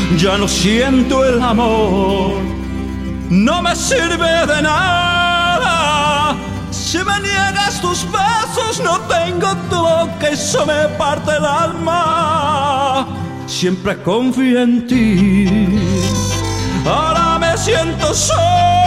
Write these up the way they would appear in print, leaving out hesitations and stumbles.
Ya no siento el amor, no me sirve de nada. Si me niegas tus besos, no tengo tu boca, eso me parte el alma. Siempre confío en ti, ahora me siento solo.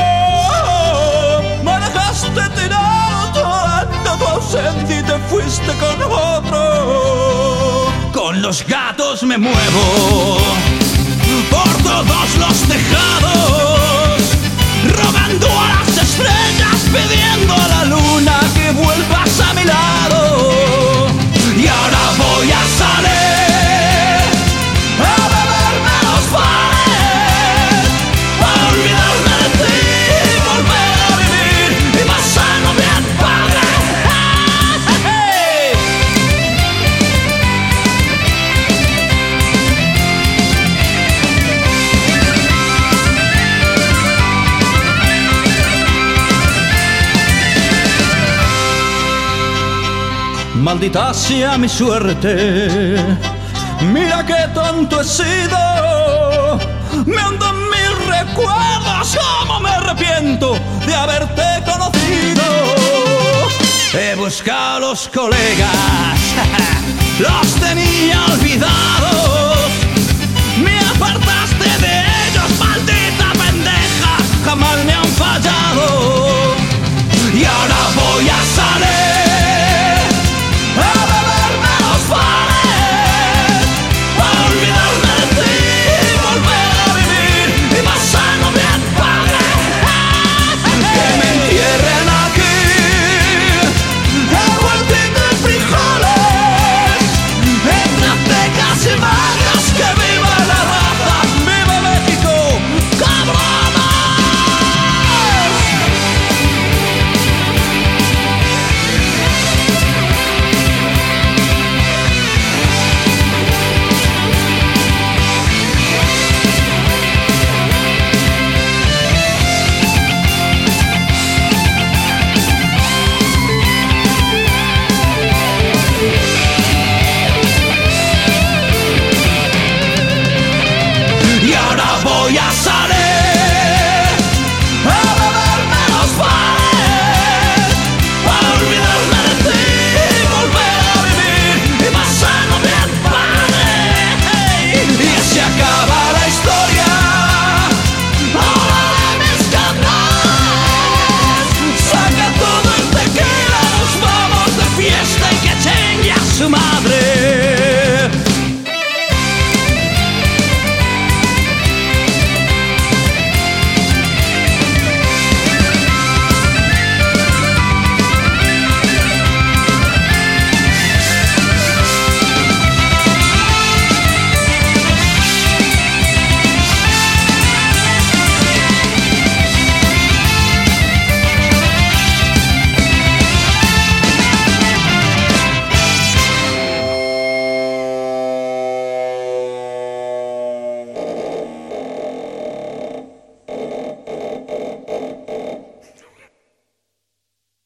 Me dejaste tirado toda tu ausencia y te fuiste con otro. Con los gatos me muevo por todos los tejados, rogando a las estrellas, pidiendo a la luna que vuelvas a mi lado. Y ahora voy a salir a beberme los bares, a olvidarme de ti y volver a vivir y pasarlo bien, padre. Maldita sea mi suerte, mira qué tonto he sido. Me hundo en mis recuerdos, cómo me arrepiento de haberte conocido. He buscado a los colegas, los tenía olvidados.